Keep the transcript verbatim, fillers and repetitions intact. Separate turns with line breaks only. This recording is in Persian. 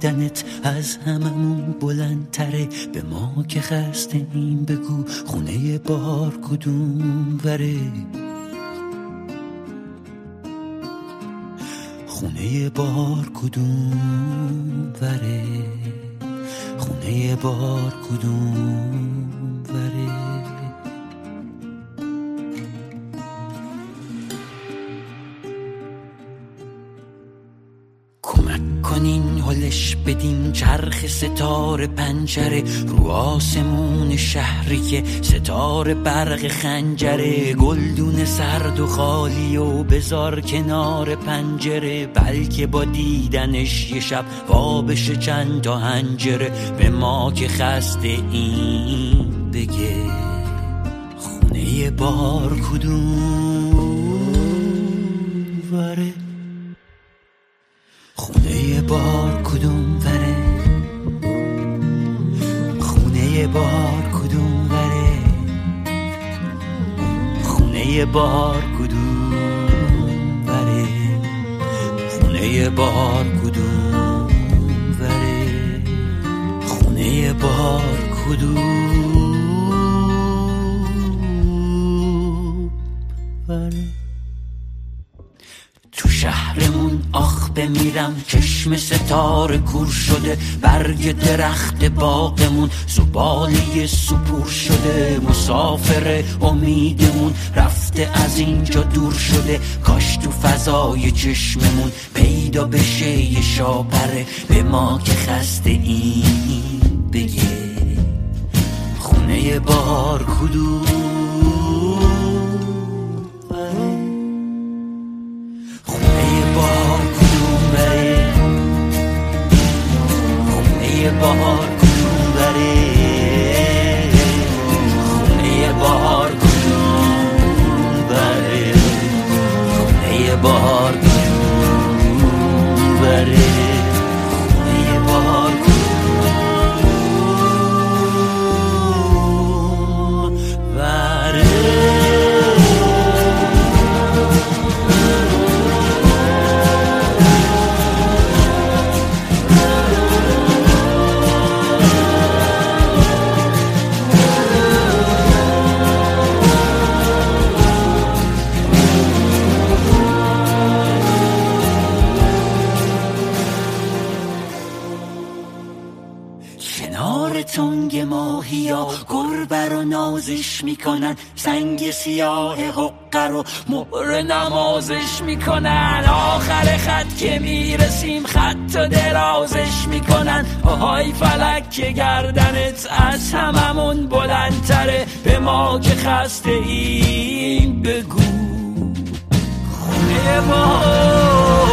دیدنت از هممون بلندتره. به ما که خسته این بگو خونه بار کدوم وره، خونه بار کدوم وره، خونه بار کدوم وره. کمک کنین هلش بدین چرخ ستاره پنجره، رو آسمون شهری که ستاره برق خنجره. گلدون سرد و خالی و بذار کنار پنجره، بلکه با دیدنش یه شب وا بشه چند تا حنجره. به ما که خسته این بگه خونه بار کدوم وره، خونه بار کدوم وره، خونه بار کدوم وره، خونه بار کدوم وره، خونه بار کدوم وره، خونه بار کدوم وره. تو شهرمون آخ بمیرم چشم ستاره کور شده، برگ درخت باغمون زباله سپور شده. مسافر امیدمون رفته از اینجا دور شده، کاش تو فضای چشممون پیدا بشه یه شاپره. به ما که خسته این بگه خونه بار کدوم بهار کدوم بره، خونه بهار کدوم بره، خونه بهار کدوم بره، خونه بهار کدوم بره. کنار تنگ ماهیا گربه رو نازش میکنن، سنگ سیاه حقه رو مهر نمازش میکنن. آخر خط که میرسیم خط و درازش میکنن، آهای فلک که گردنت از هممون بلندتره. به ما که خسته این بگو خونه ما